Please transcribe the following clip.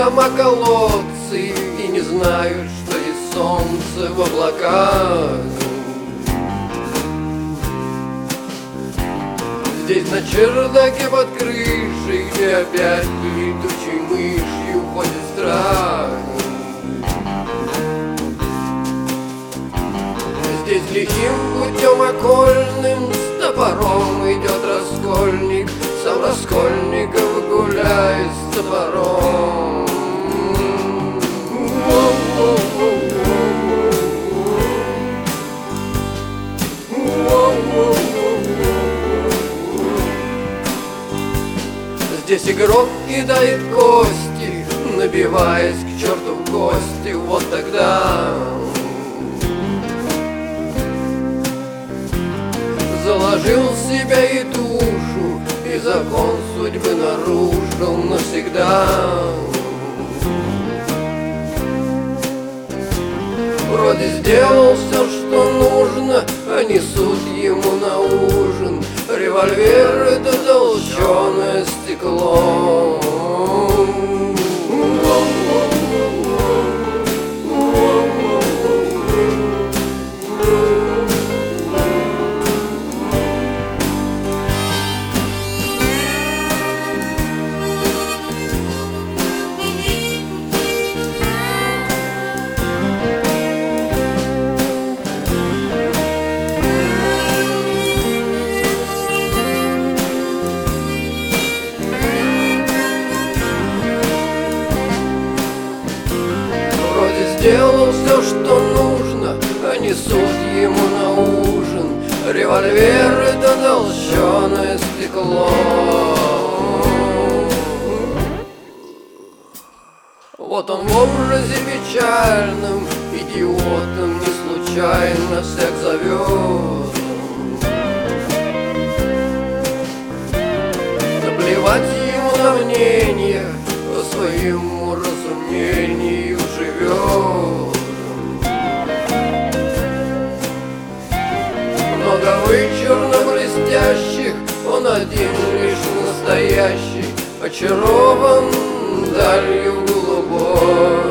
дома колодцы и не знают, что есть солнце в облаках. Здесь на чердаке под крышей, где опять летучей мышью ходит страх. Здесь лихим путем окольным с топором идет раскольник, сам Раскольников гуляет с топором. Здесь игрок кидает кости, набиваясь к черту в гости. Вот тогда заложил себя и душу, и закон судьбы нарушил навсегда. Вроде сделал все, что нужно, а несут ему на ужин револьвер — это толченое стекло. Сделал все, что нужно, а несут ему на ужин револьвер — это толченое стекло. Вот он в образе печальном, идиотом не случайно всех зовет. Наплевать ему на мнение, по своему разумению живет. Много вычурно блестящих, он один лишь настоящий, очарован далью голубой.